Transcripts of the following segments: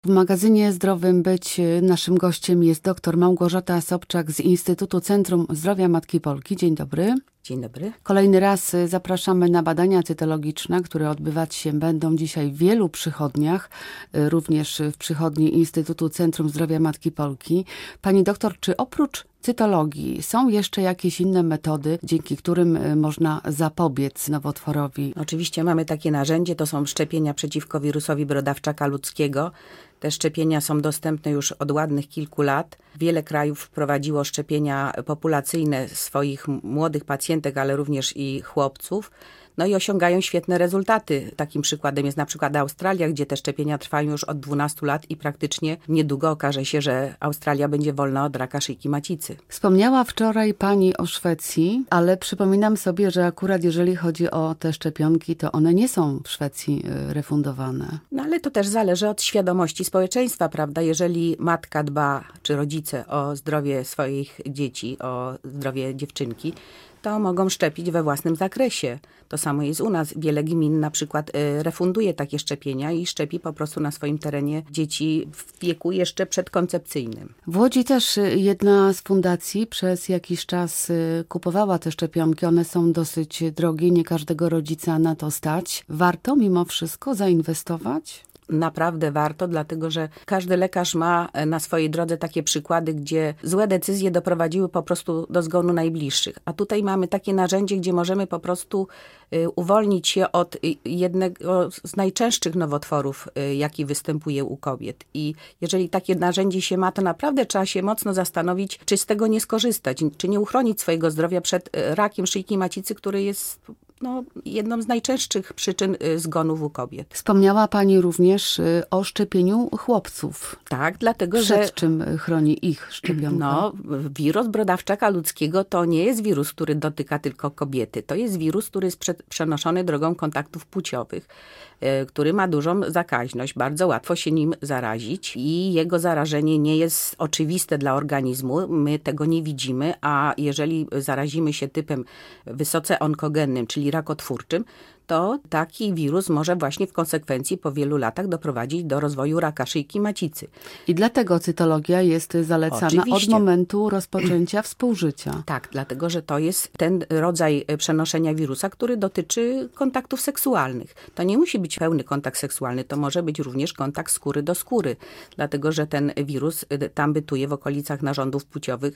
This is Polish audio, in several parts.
W magazynie Zdrowym Być naszym gościem jest dr Małgorzata Sobczak z Instytutu Centrum Zdrowia Matki Polki. Dzień dobry. Dzień dobry. Kolejny raz zapraszamy na badania cytologiczne, które odbywać się będą dzisiaj w wielu przychodniach, również w przychodni Instytutu Centrum Zdrowia Matki Polki. Pani doktor, czy oprócz cytologii są jeszcze jakieś inne metody, dzięki którym można zapobiec nowotworowi? Oczywiście mamy takie narzędzie, to są szczepienia przeciwko wirusowi brodawczaka ludzkiego. Te szczepienia są dostępne już od ładnych kilku lat. Wiele krajów wprowadziło szczepienia populacyjne swoich młodych pacjentek, ale również i chłopców. No i osiągają świetne rezultaty. Takim przykładem jest na przykład Australia, gdzie te szczepienia trwają już od 12 lat i praktycznie niedługo okaże się, że Australia będzie wolna od raka szyjki macicy. Wspomniała wczoraj pani o Szwecji, ale przypominam sobie, że akurat jeżeli chodzi o te szczepionki, to one nie są w Szwecji refundowane. No ale to też zależy od świadomości społeczeństwa, prawda? Jeżeli matka dba, czy rodzice, o zdrowie swoich dzieci, o zdrowie dziewczynki, to mogą szczepić we własnym zakresie. To samo jest u nas. Wiele gmin na przykład refunduje takie szczepienia i szczepi po prostu na swoim terenie dzieci w wieku jeszcze przedkoncepcyjnym. W Łodzi też jedna z fundacji przez jakiś czas kupowała te szczepionki. One są dosyć drogie, nie każdego rodzica na to stać. Warto mimo wszystko zainwestować? Naprawdę warto, dlatego że każdy lekarz ma na swojej drodze takie przykłady, gdzie złe decyzje doprowadziły po prostu do zgonu najbliższych. A tutaj mamy takie narzędzie, gdzie możemy po prostu uwolnić się od jednego z najczęstszych nowotworów, jaki występuje u kobiet. I jeżeli takie narzędzie się ma, to naprawdę trzeba się mocno zastanowić, czy z tego nie skorzystać, czy nie uchronić swojego zdrowia przed rakiem szyjki macicy, który jest jedną z najczęstszych przyczyn zgonów u kobiet. Wspomniała pani również o szczepieniu chłopców. Tak, dlatego Przed czym chroni ich szczepionka? Wirus brodawczaka ludzkiego to nie jest wirus, który dotyka tylko kobiety. To jest wirus, który jest przenoszony drogą kontaktów płciowych, który ma dużą zakaźność. Bardzo łatwo się nim zarazić i jego zarażenie nie jest oczywiste dla organizmu. My tego nie widzimy, a jeżeli zarazimy się typem wysoce onkogennym, czyli rakotwórczym, to taki wirus może właśnie w konsekwencji po wielu latach doprowadzić do rozwoju raka szyjki macicy. I dlatego cytologia jest zalecana Oczywiście. Od momentu rozpoczęcia współżycia. Tak, dlatego że to jest ten rodzaj przenoszenia wirusa, który dotyczy kontaktów seksualnych. To nie musi być pełny kontakt seksualny, to może być również kontakt skóry do skóry, dlatego że ten wirus tam bytuje w okolicach narządów płciowych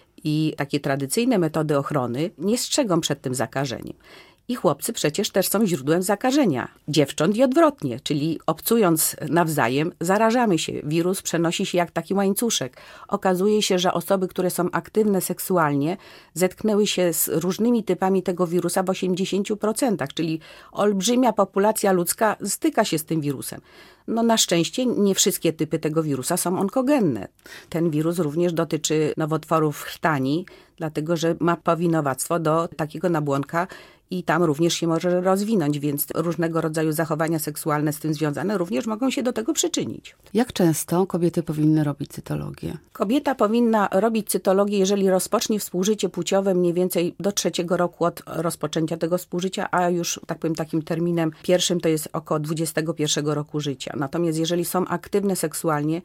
i takie tradycyjne metody ochrony nie strzegą przed tym zakażeniem. I chłopcy przecież też są źródłem zakażenia dziewcząt i odwrotnie, czyli obcując nawzajem zarażamy się. Wirus przenosi się jak taki łańcuszek. Okazuje się, że osoby, które są aktywne seksualnie, zetknęły się z różnymi typami tego wirusa w 80%, czyli olbrzymia populacja ludzka styka się z tym wirusem. Na szczęście nie wszystkie typy tego wirusa są onkogenne. Ten wirus również dotyczy nowotworów krtani, dlatego że ma powinowactwo do takiego nabłonka i tam również się może rozwinąć, więc różnego rodzaju zachowania seksualne z tym związane również mogą się do tego przyczynić. Jak często kobiety powinny robić cytologię? Kobieta powinna robić cytologię, jeżeli rozpocznie współżycie płciowe mniej więcej do 3 roku od rozpoczęcia tego współżycia, a już tak powiem takim terminem pierwszym to jest około 21 roku życia. Natomiast jeżeli są aktywne seksualnie,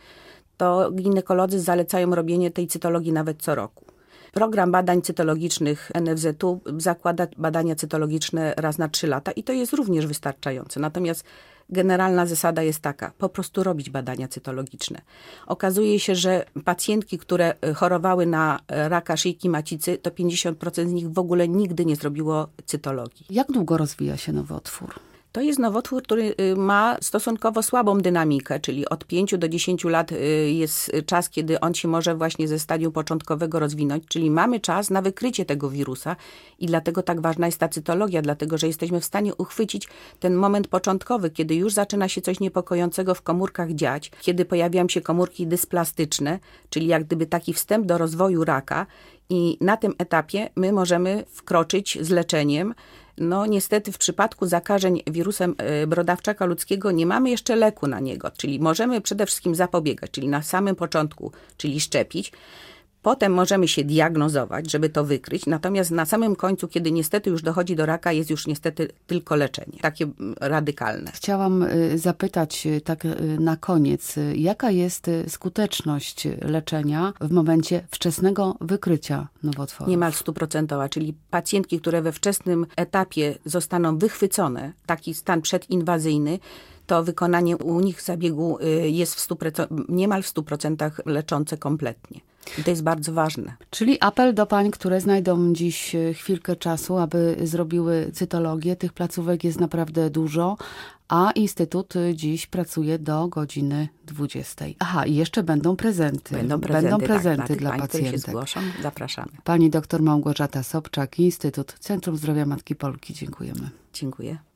to ginekolodzy zalecają robienie tej cytologii nawet co roku. Program badań cytologicznych NFZ-u zakłada badania cytologiczne raz na 3 lata i to jest również wystarczające. Natomiast generalna zasada jest taka, po prostu robić badania cytologiczne. Okazuje się, że pacjentki, które chorowały na raka szyjki macicy, to 50% z nich w ogóle nigdy nie zrobiło cytologii. Jak długo rozwija się nowotwór? To jest nowotwór, który ma stosunkowo słabą dynamikę, czyli od 5 do 10 lat jest czas, kiedy on się może właśnie ze stadium początkowego rozwinąć, czyli mamy czas na wykrycie tego wirusa i dlatego tak ważna jest ta cytologia, dlatego że jesteśmy w stanie uchwycić ten moment początkowy, kiedy już zaczyna się coś niepokojącego w komórkach dziać, kiedy pojawiają się komórki dysplastyczne, czyli jak gdyby taki wstęp do rozwoju raka i na tym etapie my możemy wkroczyć z leczeniem. Niestety w przypadku zakażeń wirusem brodawczaka ludzkiego nie mamy jeszcze leku na niego, czyli możemy przede wszystkim zapobiegać, czyli na samym początku, czyli szczepić. Potem możemy się diagnozować, żeby to wykryć, natomiast na samym końcu, kiedy niestety już dochodzi do raka, jest już niestety tylko leczenie, takie radykalne. Chciałam zapytać tak na koniec, jaka jest skuteczność leczenia w momencie wczesnego wykrycia nowotworów? Niemal 100%, czyli pacjentki, które we wczesnym etapie zostaną wychwycone, taki stan przedinwazyjny, to wykonanie u nich zabiegu jest niemal w 100% leczące kompletnie. I to jest bardzo ważne. Czyli apel do pań, które znajdą dziś chwilkę czasu, aby zrobiły cytologię. Tych placówek jest naprawdę dużo, a Instytut dziś pracuje do godziny 20. Aha, i jeszcze będą prezenty. Będą prezenty tak, dla pań, które się pacjentek. zgłoszą, zapraszamy. Pani doktor Małgorzata Sobczak, Instytut Centrum Zdrowia Matki Polki. Dziękujemy. Dziękuję.